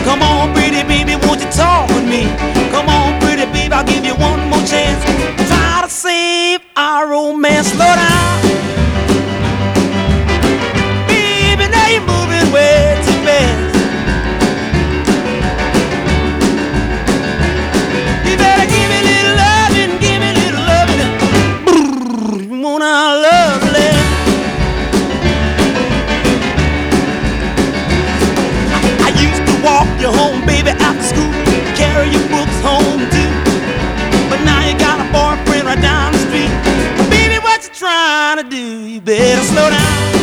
Come on, pretty baby, won't you talk with me? Come on, pretty baby, I'll give you one more chance. Try to save our romance. Slow down, baby, now you're moving way too fast. You better give me a little loving, give me a little loving. You want our lovely. I used to walk you home, baby, after school, carry your books home too. But now you got a boyfriend right down the street. Baby, what you trying to do? You better slow down.